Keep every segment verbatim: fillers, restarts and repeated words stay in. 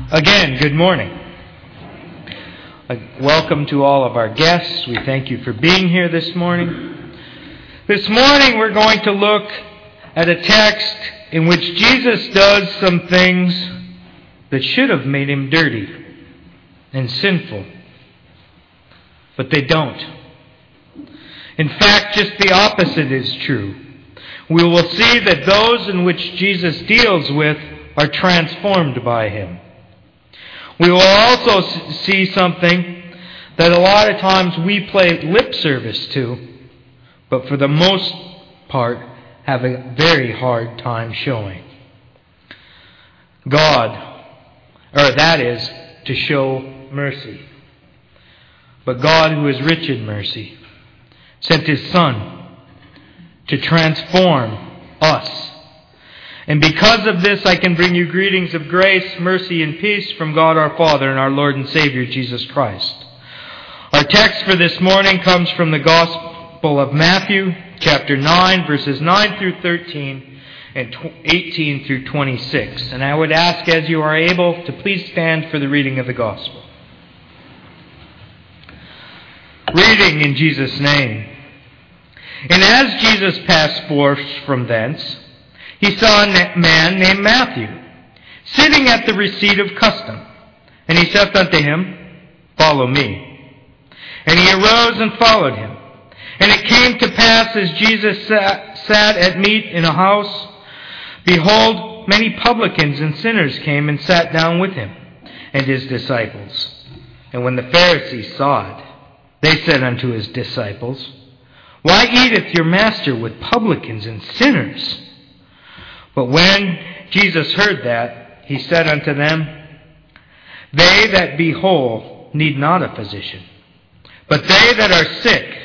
Again, good morning. Uh, welcome to all of our guests. We thank you for being here this morning. This morning we're going to look at a text in which Jesus does some things that should have made him dirty and sinful, but they don't. In fact, just the opposite is true. We will see that those in which Jesus deals with are transformed by him. We will also see something that a lot of times we play lip service to, but for the most part have a very hard time showing. God, or that is, to show mercy. But God, who is rich in mercy, sent His Son to transform us. And because of this, I can bring you greetings of grace, mercy, and peace from God our Father and our Lord and Savior, Jesus Christ. Our text for this morning comes from the Gospel of Matthew, chapter nine, verses nine through thirteen, and eighteen through twenty-six. And I would ask, as you are able, to please stand for the reading of the Gospel. Reading in Jesus' name. And as Jesus passed forth from thence, he saw a man named Matthew, sitting at the receipt of custom. And he saith unto him, Follow me. And he arose and followed him. And it came to pass, as Jesus sat, sat at meat in a house, behold, many publicans and sinners came and sat down with him and his disciples. And when the Pharisees saw it, they said unto his disciples, Why eateth your master with publicans and sinners? But when Jesus heard that, he said unto them, They that be whole need not a physician, but they that are sick.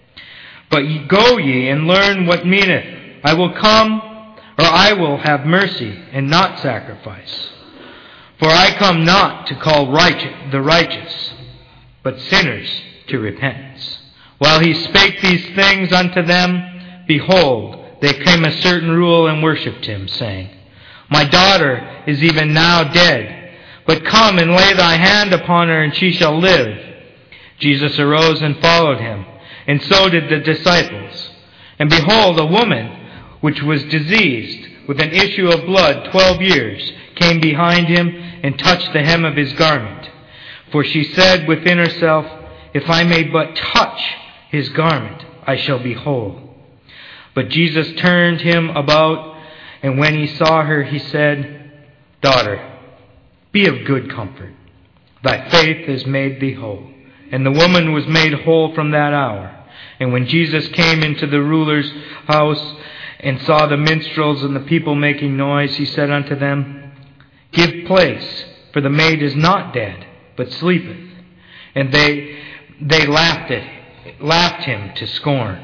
But ye go ye and learn what meaneth, I will come, or I will have mercy, and not sacrifice. For I come not to call righteous, the righteous, but sinners to repentance. While he spake these things unto them, behold, there came a certain ruler and worshipped him, saying, My daughter is even now dead, but come and lay thy hand upon her, and she shall live. Jesus arose and followed him, and so did the disciples. And behold, a woman which was diseased with an issue of blood twelve years came behind him and touched the hem of his garment. For she said within herself, If I may but touch his garment, I shall be whole. But Jesus turned him about, and when he saw her, he said, Daughter, be of good comfort. Thy faith has made thee whole. And the woman was made whole from that hour. And when Jesus came into the ruler's house and saw the minstrels and the people making noise, he said unto them, Give place, for the maid is not dead, but sleepeth. And they they laughed at laughed him to scorn.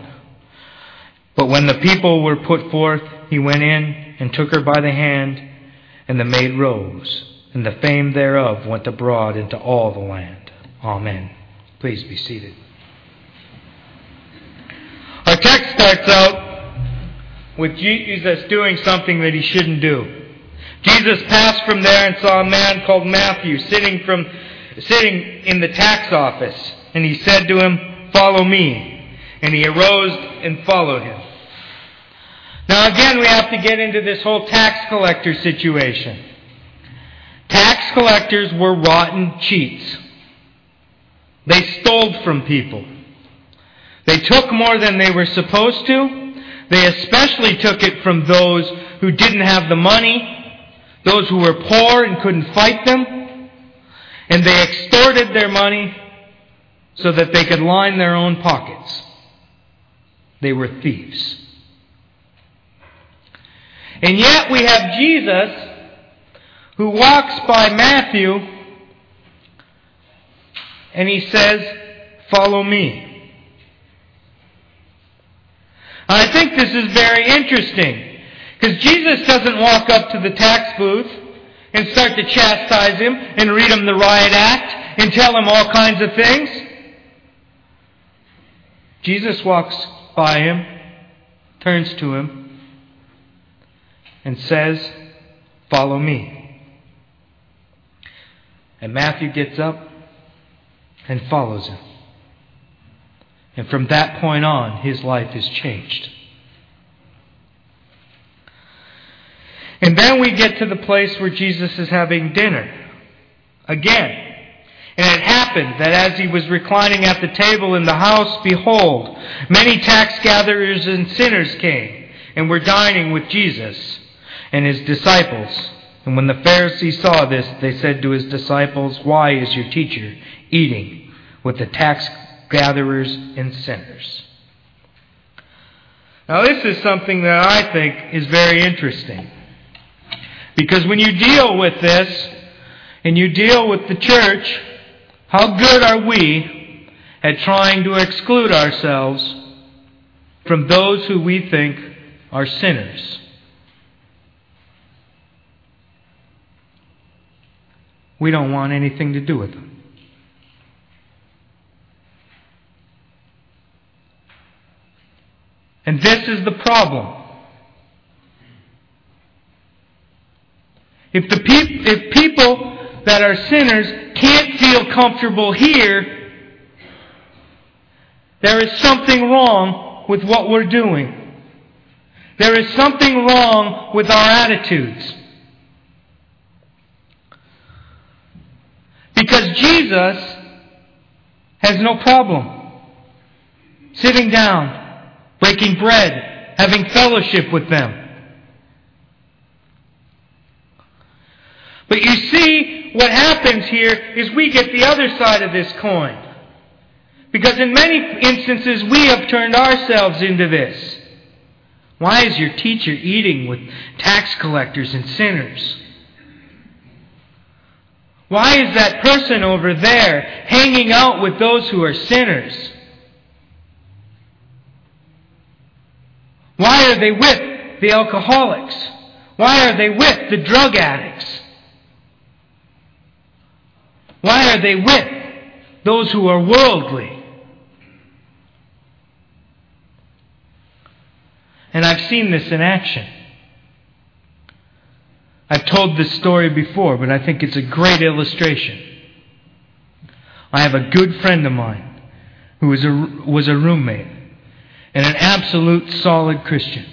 But when the people were put forth, he went in and took her by the hand, and the maid rose, and the fame thereof went abroad into all the land. Amen. Please be seated. Our text starts out with Jesus doing something that he shouldn't do. Jesus passed from there and saw a man called Matthew sitting from sitting in the tax office, and he said to him, Follow me. And he arose and followed him. Now again, we have to get into this whole tax collector situation. Tax collectors were rotten cheats. They stole from people. They took more than they were supposed to. They especially took it from those who didn't have the money, those who were poor and couldn't fight them. And they extorted their money so that they could line their own pockets. They were thieves. And yet we have Jesus who walks by Matthew and he says, Follow me. I think this is very interesting because Jesus doesn't walk up to the tax booth and start to chastise him and read him the riot act and tell him all kinds of things. Jesus walks by him, turns to him, and says, Follow me. And Matthew gets up and follows him. And from that point on, his life is changed. And then we get to the place where Jesus is having dinner again. And it happened that as he was reclining at the table in the house, behold, many tax gatherers and sinners came and were dining with Jesus and his disciples. And when the Pharisees saw this, they said to his disciples, "Why is your teacher eating with the tax gatherers and sinners?" Now this is something that I think is very interesting. Because when you deal with this, and you deal with the church, how good are we at trying to exclude ourselves from those who we think are sinners? We don't want anything to do with them. And this is the problem. If the peop- if people that are sinners can't feel comfortable here, there is something wrong with what we're doing. There is something wrong with our attitudes. Because Jesus has no problem sitting down, breaking bread, having fellowship with them. But you see, what happens here is we get the other side of this coin. Because in many instances, we have turned ourselves into this. Why is your teacher eating with tax collectors and sinners? Why is that person over there hanging out with those who are sinners? Why are they with the alcoholics? Why are they with the drug addicts? Why are they with those who are worldly? And I've seen this in action. I've told this story before, but I think it's a great illustration. I have a good friend of mine who was a, was a roommate and an absolute solid Christian.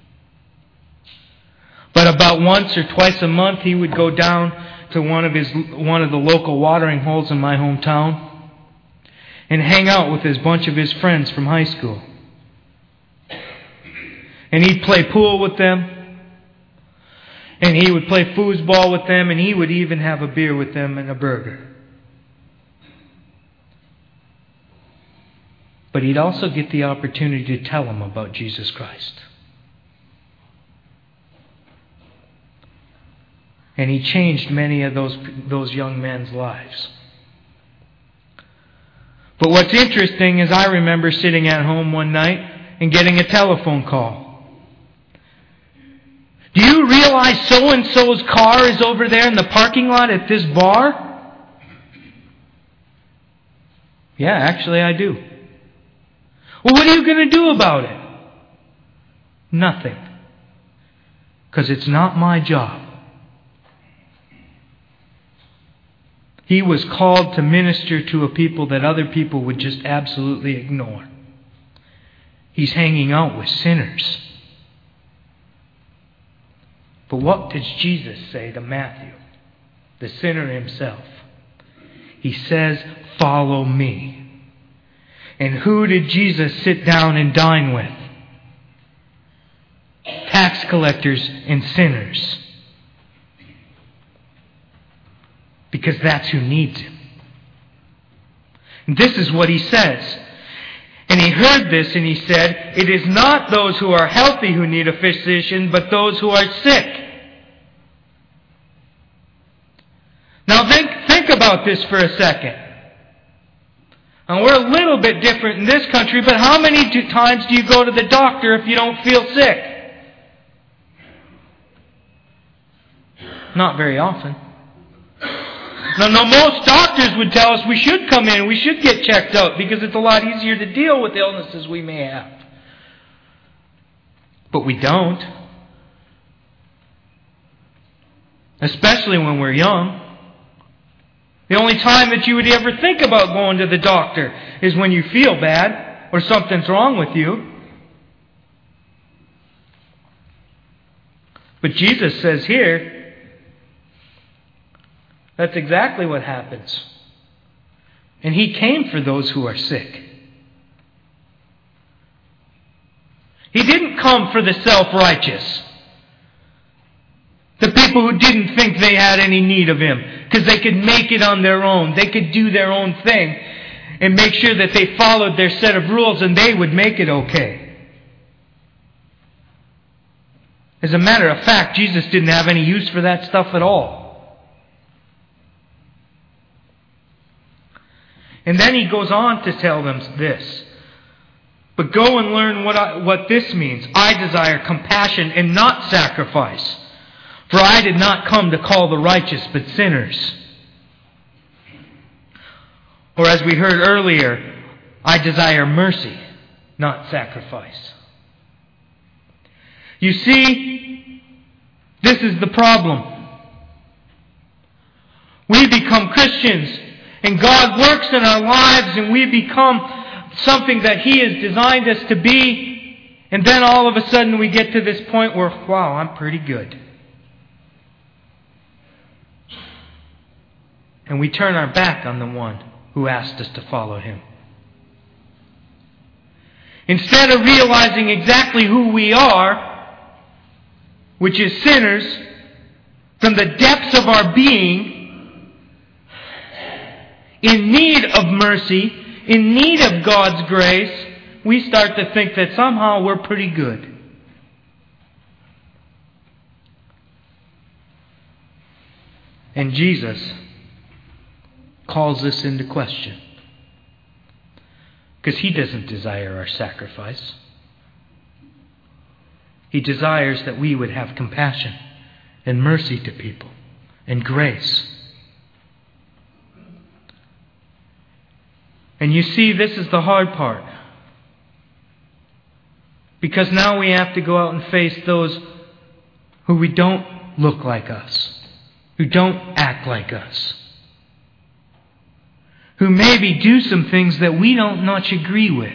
But about once or twice a month, he would go down to one of his one of the local watering holes in my hometown and hang out with his bunch of his friends from high school. And he'd play pool with them, and he would play foosball with them, and he would even have a beer with them and a burger. But he'd also get the opportunity to tell them about Jesus Christ. And he changed many of those, those young men's lives. But what's interesting is I remember sitting at home one night and getting a telephone call. "Do you realize so-and-so's car is over there in the parking lot at this bar?" "Yeah, actually I do." "Well, what are you going to do about it?" "Nothing. Because it's not my job." He was called to minister to a people that other people would just absolutely ignore. He's hanging out with sinners. But what does Jesus say to Matthew, the sinner himself? He says, "Follow me." And who did Jesus sit down and dine with? Tax collectors and sinners. Because that's who needs him. And this is what he says. And he heard this and he said, "It is not those who are healthy who need a physician, but those who are sick." Now think, think about this for a second. And we're a little bit different in this country, but how many do, times do you go to the doctor if you don't feel sick? Not very often. Now, now, most doctors would tell us we should come in, we should get checked out, because it's a lot easier to deal with illnesses we may have. But we don't. Especially when we're young. The only time that you would ever think about going to the doctor is when you feel bad or something's wrong with you. But Jesus says here, that's exactly what happens. And He came for those who are sick. He didn't come for the self-righteous. The people who didn't think they had any need of Him because they could make it on their own. They could do their own thing and make sure that they followed their set of rules and they would make it okay. As a matter of fact, Jesus didn't have any use for that stuff at all. And then He goes on to tell them this. But go and learn what I, what this means. I desire compassion and not sacrifice. For I did not come to call the righteous, but sinners. Or as we heard earlier, I desire mercy, not sacrifice. You see, this is the problem. We become Christians, and God works in our lives, and we become something that He has designed us to be, and then all of a sudden we get to this point where, wow, I'm pretty good. And we turn our back on the one who asked us to follow Him. Instead of realizing exactly who we are, which is sinners, from the depths of our being, in need of mercy, in need of God's grace, we start to think that somehow we're pretty good. And Jesus calls this into question. Because He doesn't desire our sacrifice. He desires that we would have compassion and mercy to people and grace. And you see, this is the hard part. Because now we have to go out and face those who we don't look like us, who don't act like us, who maybe do some things that we don't much agree with.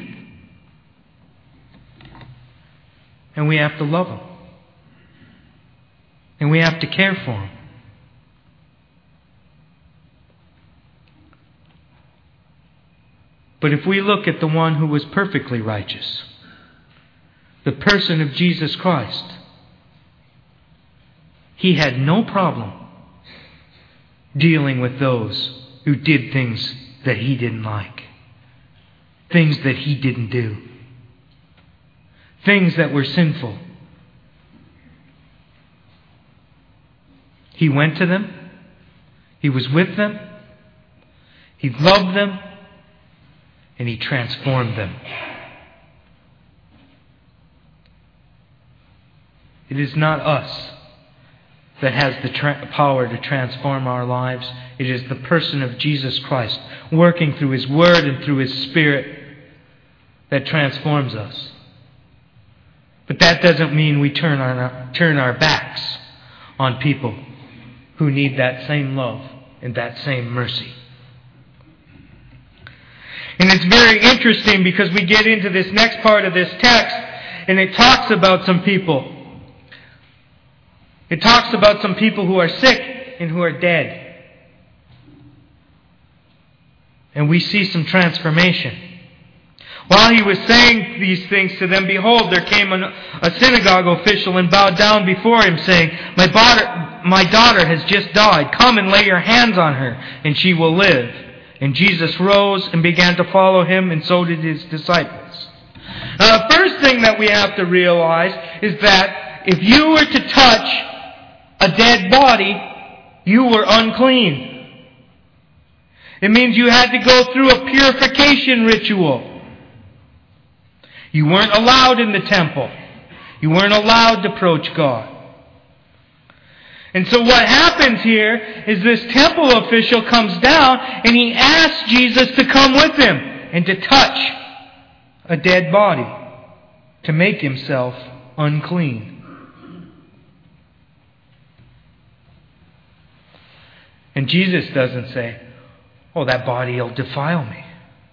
And we have to love them. And we have to care for them. But if we look at the one who was perfectly righteous, the person of Jesus Christ, He had no problem dealing with those who did things that He didn't like, things that He didn't do, things that were sinful. He went to them. He was with them. He loved them. And He transformed them. It is not us that has the tra- power to transform our lives. It is the person of Jesus Christ, working through His Word and through His Spirit, that transforms us. But that doesn't mean we turn our, turn our backs on people who need that same love and that same mercy. And it's very interesting because we get into this next part of this text and it talks about some people. It talks about some people who are sick and who are dead. And we see some transformation. While He was saying these things to them, behold, there came an, a synagogue official and bowed down before Him, saying, my daughter, my daughter has just died. Come and lay your hands on her, and she will live. And Jesus rose and began to follow Him, and so did His disciples. Now, the first thing that we have to realize is that if you were to touch a dead body, you were unclean. It means you had to go through a purification ritual. You weren't allowed in the temple. You weren't allowed to approach God. And so what happens here is this temple official comes down and he asks Jesus to come with him and to touch a dead body to make himself unclean. And Jesus doesn't say, oh, that body will defile me.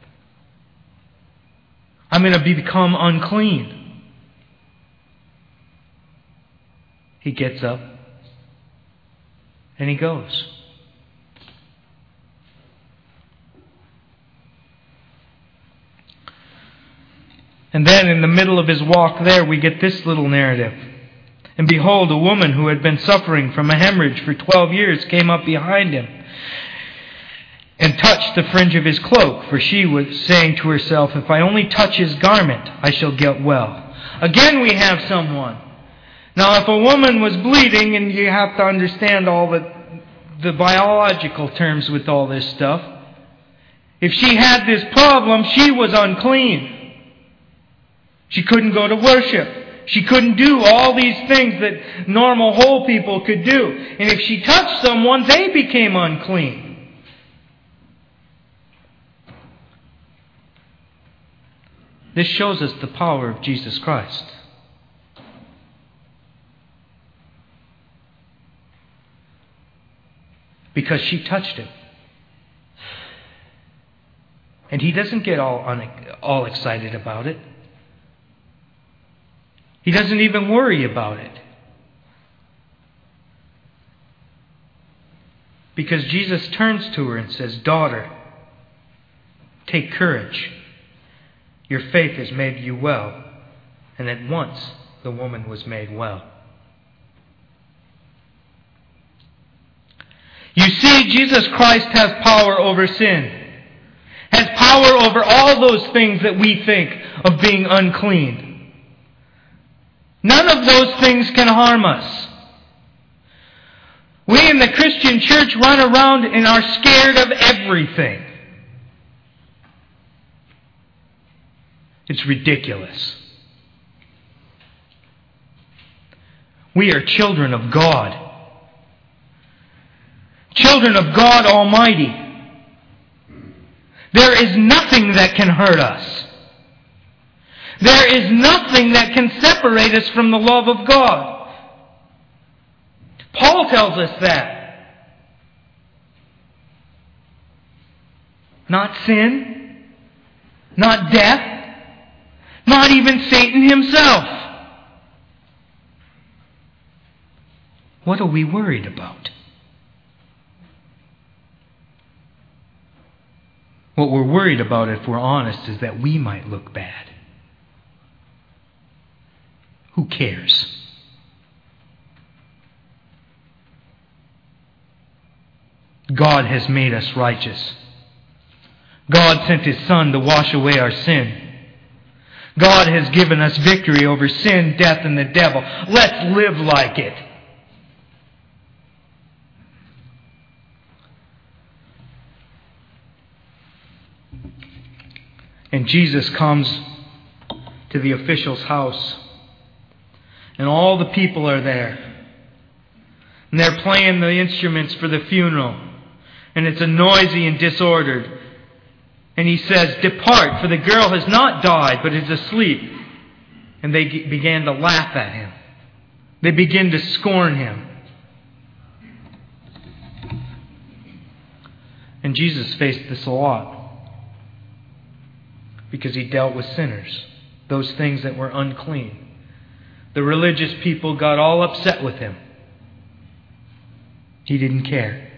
I'm going to become unclean. He gets up and he goes. And then in the middle of his walk there, we get this little narrative. And behold, a woman who had been suffering from a hemorrhage for twelve years came up behind him and touched the fringe of his cloak, for she was saying to herself, if I only touch his garment, I shall get well. Again we have someone. Now if a woman was bleeding, and you have to understand all the, the biological terms with all this stuff, if she had this problem, she was unclean. She couldn't go to worship. She couldn't do all these things that normal whole people could do. And if she touched someone, they became unclean. This shows us the power of Jesus Christ. Because she touched him. And he doesn't get all, un- all excited about it. He doesn't even worry about it. Because Jesus turns to her and says, daughter, take courage. Your faith has made you well. And at once the woman was made well. You see, Jesus Christ has power over sin. Has power over all those things that we think of being unclean. None of those things can harm us. We in the Christian church run around and are scared of everything. It's ridiculous. We are children of God. Children of God Almighty. There is nothing that can hurt us. There is nothing that can separate us from the love of God. Paul tells us that. Not sin, not death, not even Satan himself. What are we worried about? What we're worried about, if we're honest, is that we might look bad. Who cares? God has made us righteous. God sent His Son to wash away our sin. God has given us victory over sin, death, and the devil. Let's live like it. And Jesus comes to the official's house. And all the people are there. And they're playing the instruments for the funeral. And it's a noisy and disordered. And he says, depart, for the girl has not died, but is asleep. And they began to laugh at him. They began to scorn him. And Jesus faced this a lot. Because he dealt with sinners. Those things that were unclean. The religious people got all upset with him. He didn't care.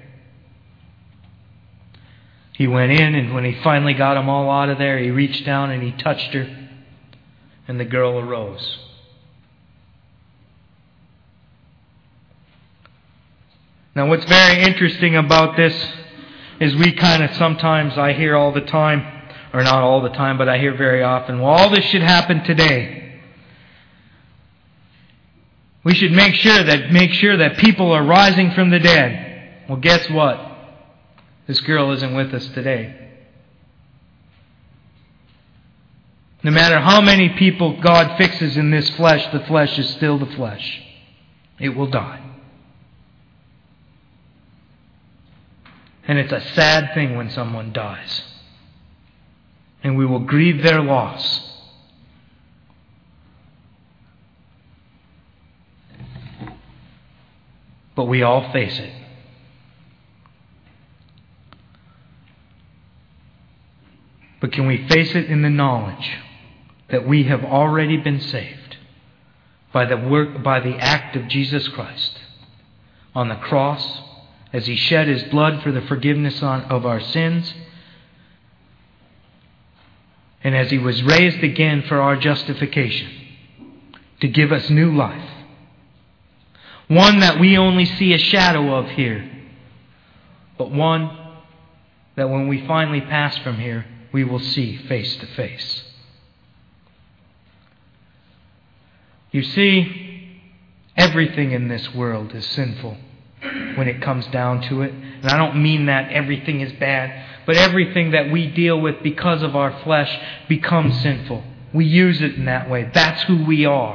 He went in, and when he finally got them all out of there, he reached down and he touched her, and the girl arose. Now what's very interesting about this is we kind of sometimes, I hear all the time, or not all the time, but I hear very often, well, all this should happen today. We should make sure that make sure that people are rising from the dead. Well, guess what? This girl isn't with us today. No matter how many people God fixes in this flesh, the flesh is still the flesh. It will die. And it's a sad thing when someone dies. And we will grieve their loss. But we all face it. But can we face it in the knowledge that we have already been saved by the work, by the act of Jesus Christ on the cross, as He shed His blood for the forgiveness on, of our sins, and as He was raised again for our justification, to give us new life. One that we only see a shadow of here, but one that when we finally pass from here, we will see face to face. You see, everything in this world is sinful when it comes down to it. And I don't mean that everything is bad, but everything that we deal with because of our flesh becomes sinful. We use it in that way. That's who we are.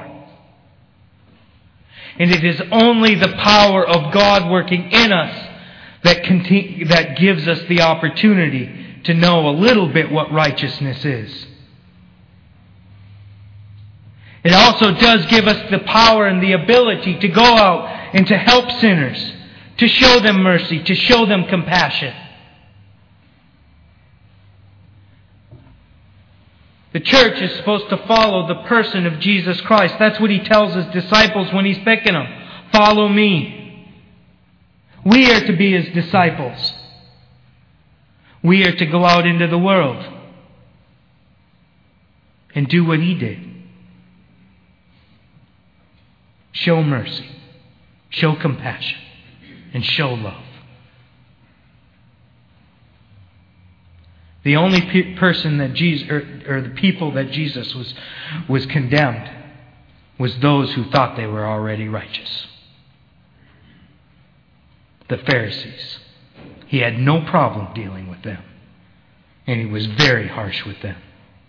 And it is only the power of God working in us that conti- that gives us the opportunity to know a little bit what righteousness is. It also does give us the power and the ability to go out and to help sinners, to show them mercy, to show them compassion. The church is supposed to follow the person of Jesus Christ. That's what He tells His disciples when He's picking them. Follow me. We are to be His disciples. We are to go out into the world and do what He did. Show mercy, show compassion, and show love. The only pe- person that Jesus, or, or the people that Jesus was, was condemned, was those who thought they were already righteous. The Pharisees. He had no problem dealing with them, and He was very harsh with them.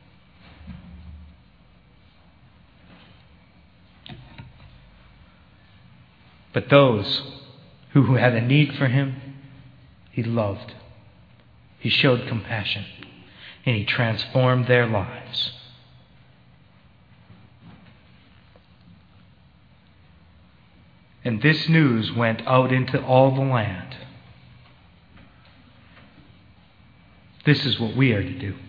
But those who had a need for Him, He loved. He showed compassion. And He transformed their lives. And this news went out into all the land. This is what we are to do.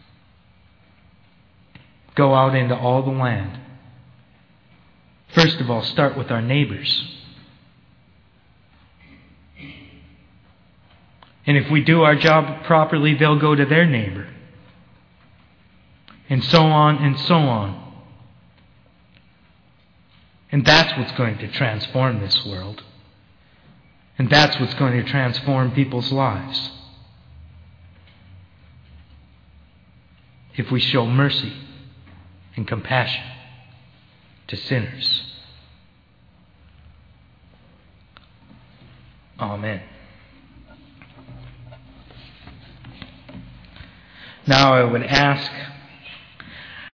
Go out into all the land. First of all, start with our neighbors. And if we do our job properly, they'll go to their neighbor. And so on and so on. And that's what's going to transform this world. And that's what's going to transform people's lives. If we show mercy and compassion to sinners. Amen. Now I would ask